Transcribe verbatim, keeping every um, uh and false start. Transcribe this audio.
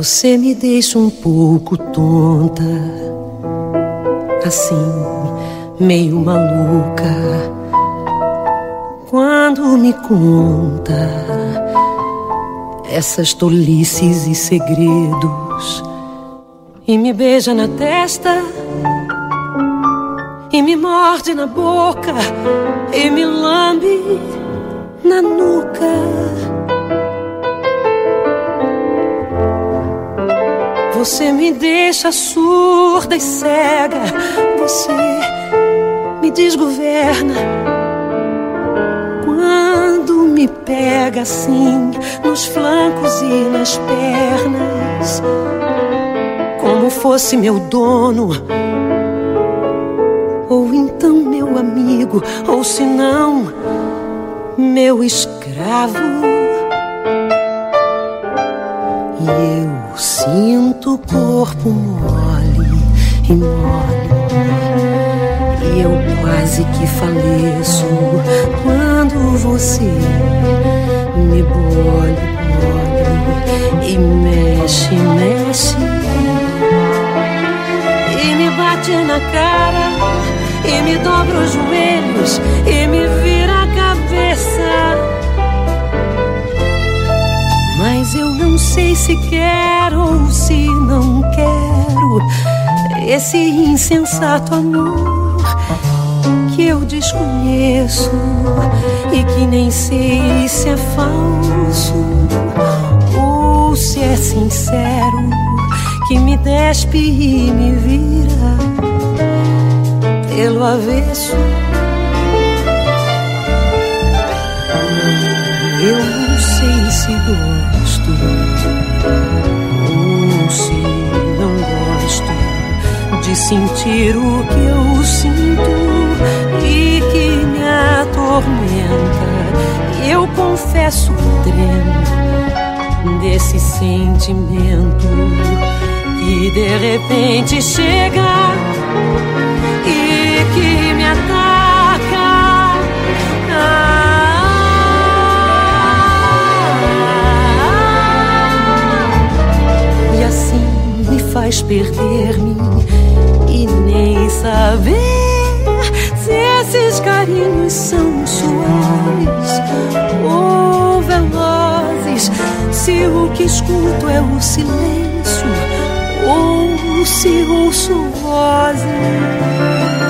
Você me deixa um pouco tonta, assim, meio maluca, quando me conta essas tolices e segredos, e me beija na testa, e me morde na boca, e me lambe na nuca. Você me deixa surda e cega, você me desgoverna quando me pega assim nos flancos e nas pernas, como fosse meu dono, ou então meu amigo, ou se não, meu escravo. E eu sinto o corpo mole e mole, e eu quase que faleço quando você me bole, bole e mexe, mexe, e me bate na cara, e me dobra os joelhos, e me vira a cabeça. Mas eu não sei se quero ou se não quero esse insensato amor que eu desconheço e que nem sei se é falso ou se é sincero, que me despe e me vira pelo avesso. Eu não sei se gosto ou se não gosto de sentir o que eu sinto e que me atormenta. Eu confesso que tremo desse sentimento que de repente chega e que me ataca. Faz perder-me e nem saber se esses carinhos são suaves ou velozes, se o que escuto é o silêncio ou se ouço vozes.